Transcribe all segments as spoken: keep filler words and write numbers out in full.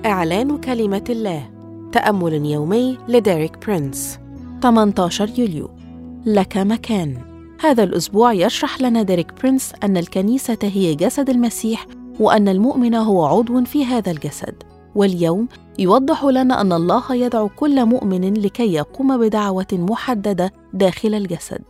إعلان كلمة الله. تأمل يومي لديريك برينس. ثمانية عشر يوليو. لك مكان. هذا الأسبوع يشرح لنا ديريك برينس أن الكنيسة هي جسد المسيح، وأن المؤمن هو عضو في هذا الجسد. واليوم يوضح لنا أن الله يدعو كل مؤمن لكي يقوم بدعوة محددة داخل الجسد.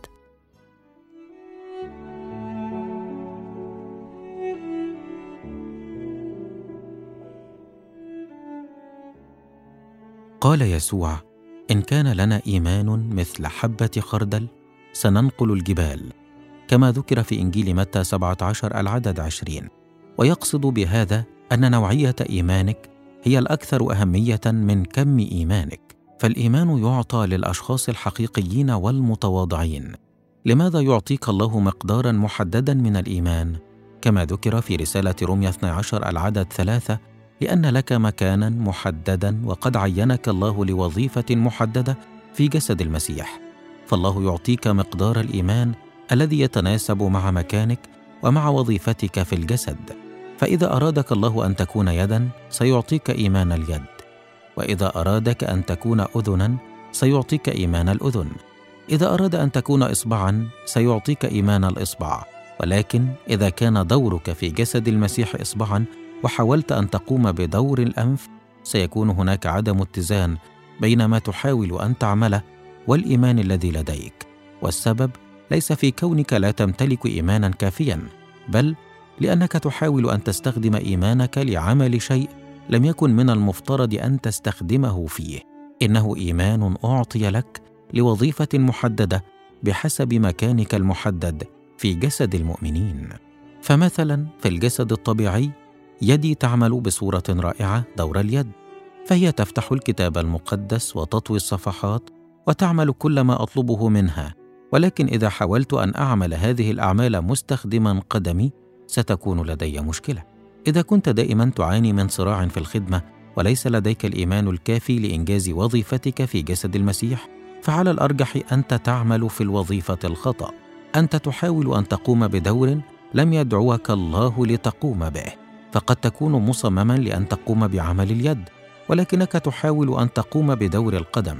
قال يسوع: إن كان لنا إيمان مثل حبة خردل سننقل الجبال، كما ذكر في إنجيل متى سبعة عشر العدد عشرين. ويقصد بهذا أن نوعية إيمانك هي الأكثر أهمية من كم إيمانك، فالإيمان يعطى للأشخاص الحقيقيين والمتواضعين. لماذا يعطيك الله مقداراً محدداً من الإيمان؟ كما ذكر في رسالة رومية اثني عشر العدد ثلاثة: لأن لك مكاناً محدداً وقد عينك الله لوظيفة محددة في جسد المسيح. فالله يعطيك مقدار الإيمان الذي يتناسب مع مكانك ومع وظيفتك في الجسد. فإذا أرادك الله أن تكون يداً سيعطيك إيمان اليد، وإذا أرادك أن تكون أذناً سيعطيك إيمان الأذن، إذا أراد أن تكون إصبعاً سيعطيك إيمان الإصبع. ولكن إذا كان دورك في جسد المسيح إصبعاً وحاولت أن تقوم بدور الأنف، سيكون هناك عدم اتزان بين ما تحاول أن تعمله والإيمان الذي لديك. والسبب ليس في كونك لا تمتلك إيمانا كافيا، بل لأنك تحاول أن تستخدم إيمانك لعمل شيء لم يكن من المفترض أن تستخدمه فيه. إنه إيمان أعطي لك لوظيفة محددة بحسب مكانك المحدد في جسد المؤمنين. فمثلا في الجسد الطبيعي يدي تعمل بصورة رائعة دور اليد، فهي تفتح الكتاب المقدس وتطوي الصفحات وتعمل كل ما أطلبه منها. ولكن إذا حاولت أن أعمل هذه الأعمال مستخدما قدمي ستكون لدي مشكلة. إذا كنت دائما تعاني من صراع في الخدمة وليس لديك الإيمان الكافي لإنجاز وظيفتك في جسد المسيح، فعلى الأرجح أنت تعمل في الوظيفة الخطأ. أنت تحاول أن تقوم بدور لم يدعوك الله لتقوم به. فقد تكون مصمما لأن تقوم بعمل اليد، ولكنك تحاول أن تقوم بدور القدم،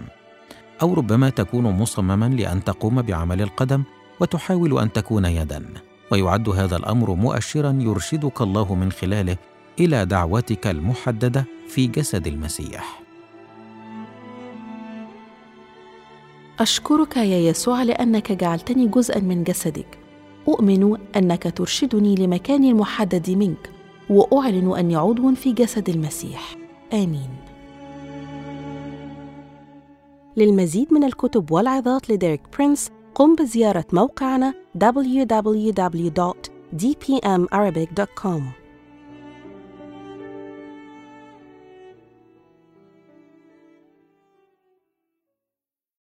أو ربما تكون مصمما لأن تقوم بعمل القدم وتحاول أن تكون يدا. ويعد هذا الأمر مؤشرا يرشدك الله من خلاله إلى دعوتك المحددة في جسد المسيح. أشكرك يا يسوع لأنك جعلتني جزءاً من جسدك. أؤمن أنك ترشدني لمكاني المحدد منك، وأعلن أني عضو في جسد المسيح. آمين. للمزيد من الكتب والعظات لديريك برينس قم بزيارة موقعنا دبليو دبليو دبليو دوت دي بي إم أرابيك دوت كوم.